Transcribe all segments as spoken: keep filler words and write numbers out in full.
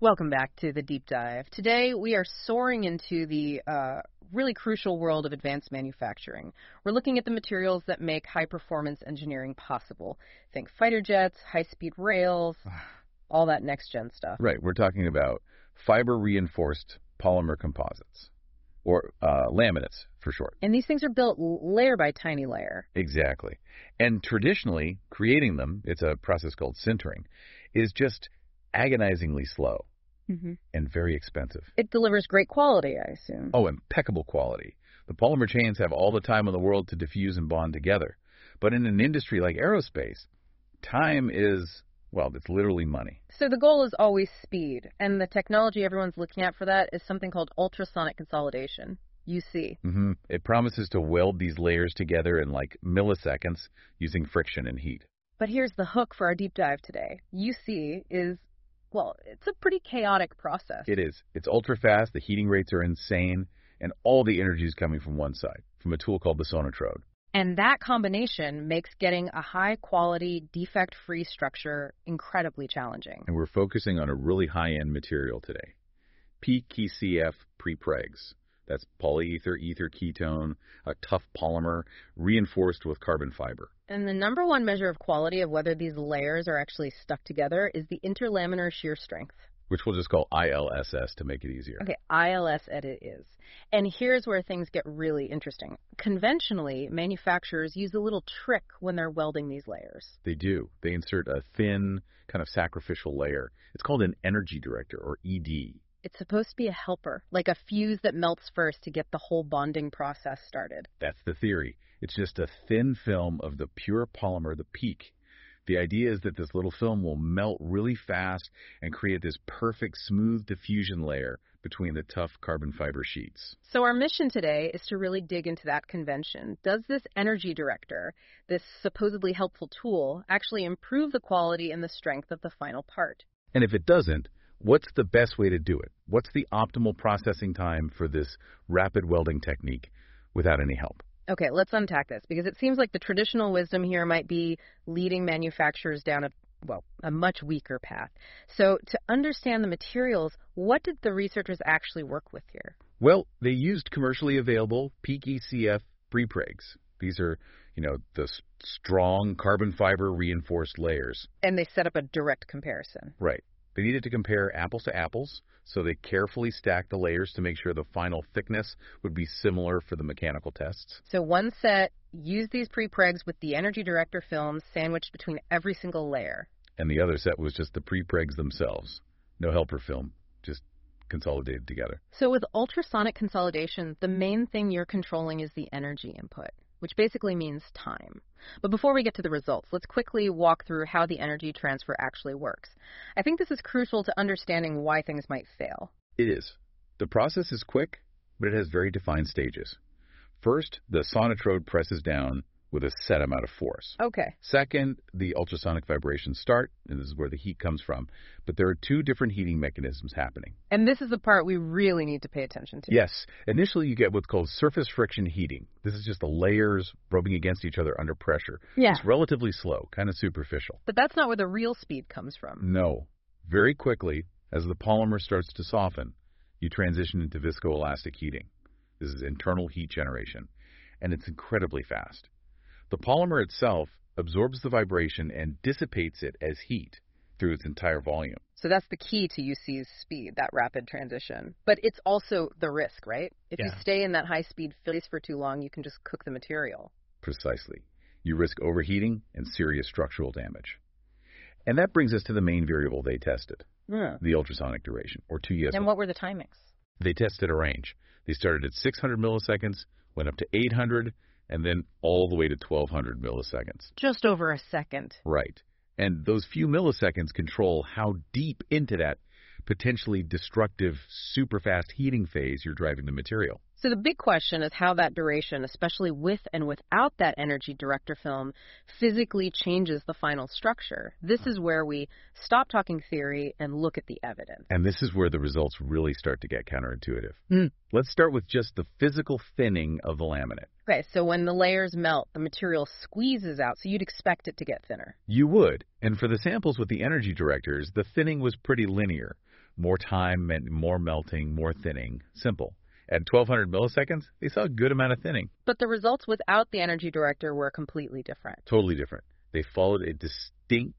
Welcome back to the Deep Dive. Today we are soaring into the uh, really crucial world of advanced manufacturing. We're looking at the materials that make high-performance engineering possible. Think fighter jets, high-speed rails, all that next-gen stuff. Right. We're talking about fiber-reinforced polymer composites, or uh, laminates for short. And these things are built layer by tiny layer. Exactly. And traditionally, creating them, it's a process called sintering, is just agonizingly slow. Mm-hmm. And very expensive. It delivers great quality, I assume. Oh, impeccable quality. The polymer chains have all the time in the world to diffuse and bond together. But in an industry like aerospace, time is, well, it's literally money. So the goal is always speed, and the technology everyone's looking at for that is something called ultrasonic consolidation, U C. Mm-hmm. It promises to weld these layers together in like milliseconds using friction and heat. But here's the hook for our deep dive today. U C is Well, it's a pretty chaotic process. It is. It's ultra fast, the heating rates are insane, and all the energy is coming from one side, from a tool called the Sonotrode. And that combination makes getting a high-quality, defect-free structure incredibly challenging. And we're focusing on a really high-end material today, P K C F prepregs. That's polyether ether ketone, a tough polymer reinforced with carbon fiber. And the number one measure of quality of whether these layers are actually stuck together is the interlaminar shear strength. Which we'll just call I L S S to make it easier. Okay, I L S it is. And here's where things get really interesting. Conventionally, manufacturers use a little trick when they're welding these layers. They do. They insert a thin, kind of sacrificial layer. It's called an energy director, or E D. It's supposed to be a helper, like a fuse that melts first to get the whole bonding process started. That's the theory. It's just a thin film of the pure polymer, the PEEK. The idea is that this little film will melt really fast and create this perfect smooth diffusion layer between the tough carbon fiber sheets. So our mission today is to really dig into that convention. Does this energy director, this supposedly helpful tool, actually improve the quality and the strength of the final part? And if it doesn't, what's the best way to do it? What's the optimal processing time for this rapid welding technique without any help? Okay, let's unpack this, because it seems like the traditional wisdom here might be leading manufacturers down a, well, a much weaker path. So to understand the materials, what did the researchers actually work with here? Well, they used commercially available P K C F prepregs. These are, you know, the strong carbon fiber reinforced layers. And they set up a direct comparison. Right. They needed to compare apples to apples, so they carefully stacked the layers to make sure the final thickness would be similar for the mechanical tests. So one set used these prepregs with the energy director films sandwiched between every single layer. And the other set was just the prepregs themselves. No helper film, just consolidated together. So with ultrasonic consolidation, the main thing you're controlling is the energy input, which basically means time. But before we get to the results, let's quickly walk through how the energy transfer actually works. I think this is crucial to understanding why things might fail. It is. The process is quick, but it has very defined stages. First, the Sonotrode presses down with a set amount of force. Okay. Second, the ultrasonic vibrations start, and this is where the heat comes from. But there are two different heating mechanisms happening. And this is the part we really need to pay attention to. Yes. Initially, you get what's called surface friction heating. This is just the layers rubbing against each other under pressure. Yeah. It's relatively slow, kind of superficial. But that's not where the real speed comes from. No. Very quickly, as the polymer starts to soften, you transition into viscoelastic heating. This is internal heat generation, and it's incredibly fast. The polymer itself absorbs the vibration and dissipates it as heat through its entire volume. So that's the key to U C's speed, that rapid transition. But it's also the risk, right? If Yeah. you stay in that high-speed phase for too long, you can just cook the material. Precisely. You risk overheating and serious structural damage. And that brings us to the main variable they tested, Yeah. the ultrasonic duration, or two E S. And what were the timings? They tested a range. They started at six hundred milliseconds, went up to eight hundred, and then all the way to twelve hundred milliseconds. Just over a second. Right. And those few milliseconds control how deep into that potentially destructive, super fast heating phase you're driving the material. So the big question is how that duration, especially with and without that energy director film, physically changes the final structure. This is where we stop talking theory and look at the evidence. And this is where the results really start to get counterintuitive. Mm. Let's start with just the physical thinning of the laminate. Okay, so when the layers melt, the material squeezes out, so you'd expect it to get thinner. You would. And for the samples with the energy directors, the thinning was pretty linear. More time meant more melting, more thinning. Simple. At twelve hundred milliseconds, they saw a good amount of thinning. But the results without the energy director were completely different. Totally different. They followed a distinct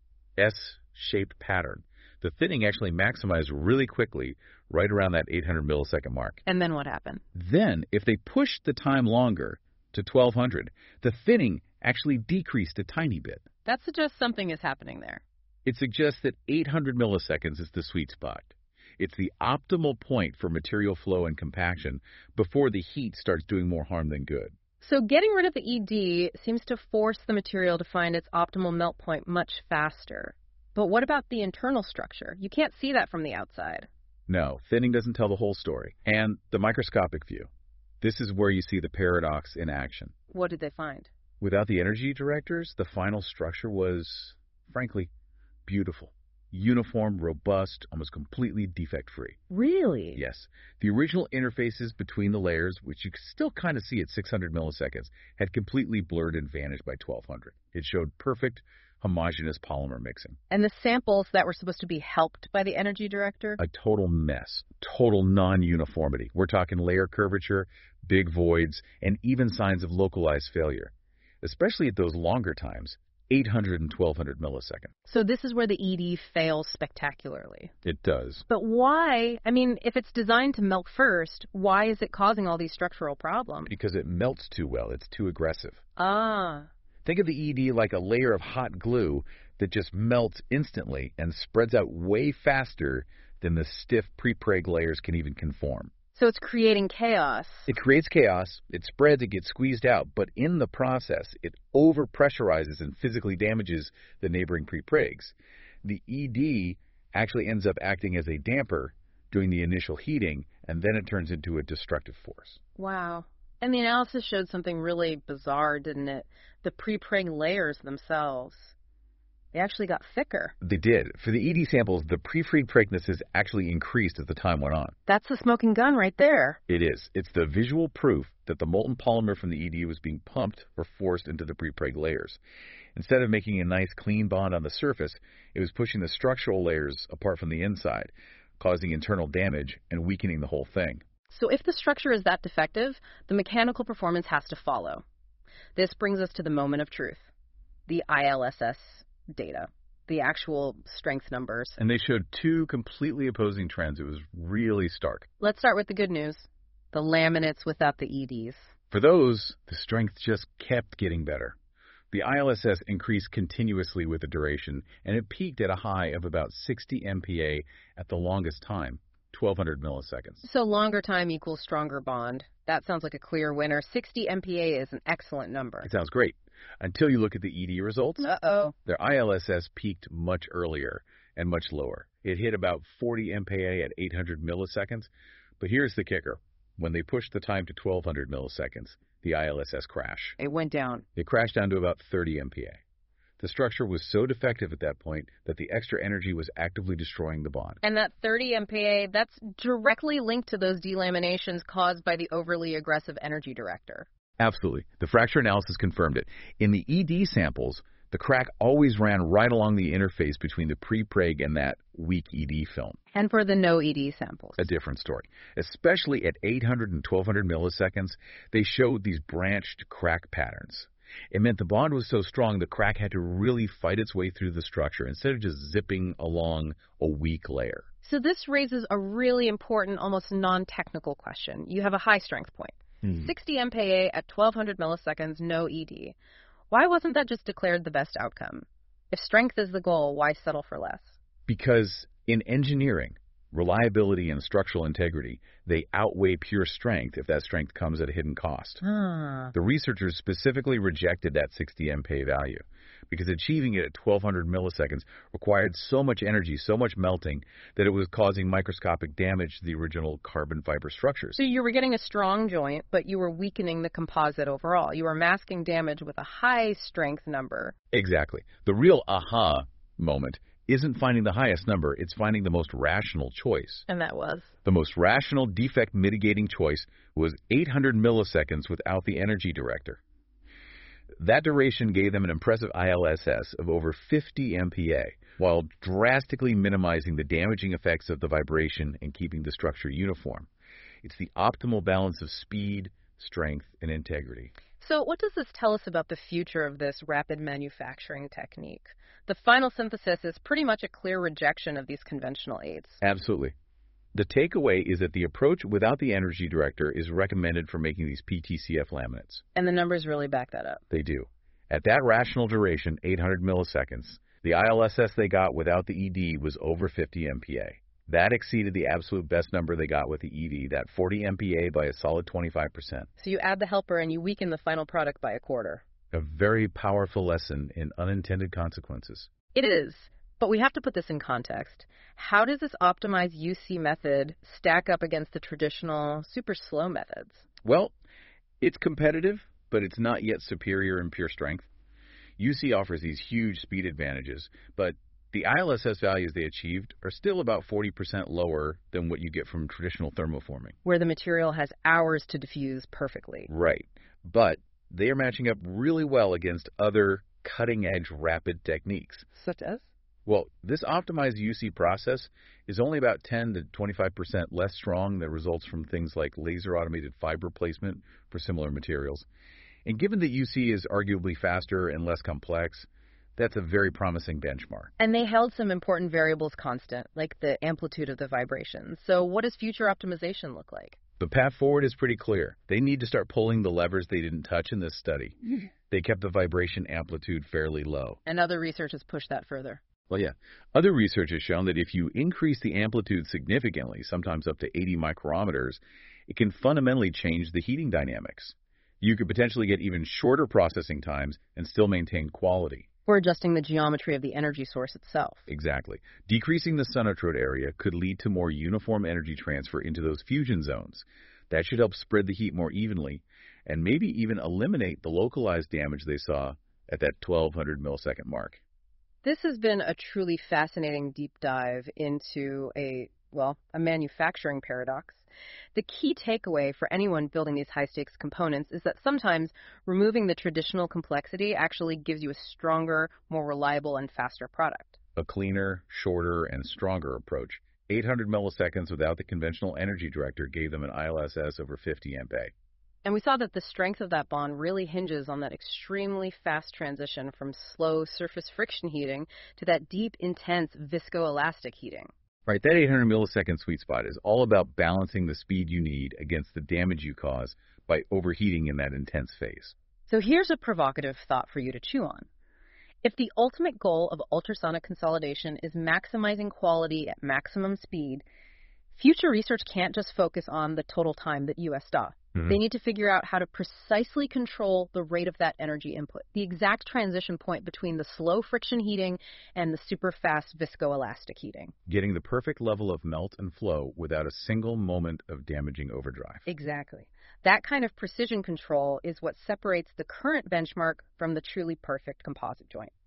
S-shaped pattern. The thinning actually maximized really quickly, right around that eight hundred millisecond mark. And then what happened? Then, if they pushed the time longer to twelve hundred, the thinning actually decreased a tiny bit. That suggests something is happening there. It suggests that eight hundred milliseconds is the sweet spot. It's the optimal point for material flow and compaction before the heat starts doing more harm than good. So getting rid of the E D seems to force the material to find its optimal melt point much faster. But what about the internal structure? You can't see that from the outside. No, thinning doesn't tell the whole story. And the microscopic view. This is where you see the paradox in action. What did they find? Without the energy directors, the final structure was, frankly, beautiful. Uniform, robust, almost completely defect-free. Really? Yes. The original interfaces between the layers, which you can still kind of see at six hundred milliseconds, had completely blurred and vanished by twelve hundred. It showed perfect, homogeneous polymer mixing. And the samples that were supposed to be helped by the energy director? A total mess. Total non-uniformity. We're talking layer curvature, big voids, and even signs of localized failure. Especially at those longer times. eight hundred and twelve hundred milliseconds. So this is where the E D fails spectacularly. It does. But why? I mean, if it's designed to melt first, why is it causing all these structural problems? Because it melts too well. It's too aggressive. Ah. Think of the E D like a layer of hot glue that just melts instantly and spreads out way faster than the stiff prepreg layers can even conform. So it's creating chaos. It creates chaos, it spreads, it gets squeezed out, but in the process, it overpressurizes and physically damages the neighboring prepregs. The E D actually ends up acting as a damper during the initial heating, and then it turns into a destructive force. Wow. And the analysis showed something really bizarre, didn't it? The prepreg layers themselves. They actually got thicker. They did. For the E D samples, the prepreg actually increased as the time went on. That's the smoking gun right there. It is. It's the visual proof that the molten polymer from the E D was being pumped or forced into the prepreg layers. Instead of making a nice clean bond on the surface, it was pushing the structural layers apart from the inside, causing internal damage and weakening the whole thing. So if the structure is that defective, the mechanical performance has to follow. This brings us to the moment of truth, the I L S S data, the actual strength numbers. And they showed two completely opposing trends. It was really stark. Let's start with the good news, the laminates without the E Ds. For those, the strength just kept getting better. The I L S S increased continuously with the duration, and it peaked at a high of about sixty M P A at the longest time, twelve hundred milliseconds. So longer time equals stronger bond. That sounds like a clear winner. sixty M P A is an excellent number. It sounds great. Until you look at the E D results. Uh-oh. Their I L S S peaked much earlier and much lower. It hit about forty M P A at eight hundred milliseconds. But here's the kicker. When they pushed the time to twelve hundred milliseconds, the I L S S crashed. It went down. It crashed down to about thirty M P A. The structure was so defective at that point that the extra energy was actively destroying the bond. And that thirty M P A, that's directly linked to those delaminations caused by the overly aggressive energy director. Absolutely. The fracture analysis confirmed it. In the E D samples, the crack always ran right along the interface between the prepreg and that weak E D film. And for the no E D samples? A different story. Especially at eight hundred and twelve hundred milliseconds, they showed these branched crack patterns. It meant the bond was so strong the crack had to really fight its way through the structure instead of just zipping along a weak layer. So this raises a really important, almost non-technical question. You have a high strength point. Hmm. sixty M P A at twelve hundred milliseconds, no E D. Why wasn't that just declared the best outcome? If strength is the goal, why settle for less? Because in engineering, reliability and structural integrity, they outweigh pure strength if that strength comes at a hidden cost. Ah. The researchers specifically rejected that sixty M P A value because achieving it at twelve hundred milliseconds required so much energy, so much melting, that it was causing microscopic damage to the original carbon fiber structures. So you were getting a strong joint, but you were weakening the composite overall. You were masking damage with a high strength number. Exactly. The real aha moment isn't finding the highest number, it's finding the most rational choice. And that was? The most rational defect mitigating choice was eight hundred milliseconds without the energy director. That duration gave them an impressive I L S S of over fifty M P A, while drastically minimizing the damaging effects of the vibration and keeping the structure uniform. It's the optimal balance of speed, strength, and integrity. So what does this tell us about the future of this rapid manufacturing technique? The final synthesis is pretty much a clear rejection of these conventional aids. Absolutely. The takeaway is that the approach without the energy director is recommended for making these P T C F laminates. And the numbers really back that up. They do. At that rational duration, eight hundred milliseconds, the I L S S they got without the E D was over fifty M P A. That exceeded the absolute best number they got with the E D, that forty M P A, by a solid twenty-five percent. So you add the helper and you weaken the final product by a quarter. A very powerful lesson in unintended consequences. It is. But we have to put this in context. How does this optimized U C method stack up against the traditional super slow methods? Well, it's competitive, but it's not yet superior in pure strength. U C offers these huge speed advantages, but the I L S S values they achieved are still about forty percent lower than what you get from traditional thermoforming, where the material has hours to diffuse perfectly. Right. But they are matching up really well against other cutting-edge rapid techniques. Such as? Well, this optimized U C process is only about ten to twenty-five percent less strong than results from things like laser automated fiber placement for similar materials. And given that U C is arguably faster and less complex, that's a very promising benchmark. And they held some important variables constant, like the amplitude of the vibrations. So what does future optimization look like? The path forward is pretty clear. They need to start pulling the levers they didn't touch in this study. They kept the vibration amplitude fairly low. And other research has pushed that further. Well, yeah. Other research has shown that if you increase the amplitude significantly, sometimes up to eighty micrometers, it can fundamentally change the heating dynamics. You could potentially get even shorter processing times and still maintain quality. Or adjusting the geometry of the energy source itself. Exactly. Decreasing the sonotrode area could lead to more uniform energy transfer into those fusion zones. That should help spread the heat more evenly and maybe even eliminate the localized damage they saw at that twelve hundred millisecond mark. This has been a truly fascinating deep dive into a, well, a manufacturing paradox. The key takeaway for anyone building these high-stakes components is that sometimes removing the traditional complexity actually gives you a stronger, more reliable, and faster product. A cleaner, shorter, and stronger approach. eight hundred milliseconds without the conventional energy director gave them an I L S S over fifty M P A. And we saw that the strength of that bond really hinges on that extremely fast transition from slow surface friction heating to that deep, intense viscoelastic heating. Right, that eight hundred millisecond sweet spot is all about balancing the speed you need against the damage you cause by overheating in that intense phase. So here's a provocative thought for you to chew on. If the ultimate goal of ultrasonic consolidation is maximizing quality at maximum speed, future research can't just focus on the total time that U S D A. Mm-hmm. They need to figure out how to precisely control the rate of that energy input, the exact transition point between the slow friction heating and the super fast viscoelastic heating. Getting the perfect level of melt and flow without a single moment of damaging overdrive. Exactly. That kind of precision control is what separates the current benchmark from the truly perfect composite joint.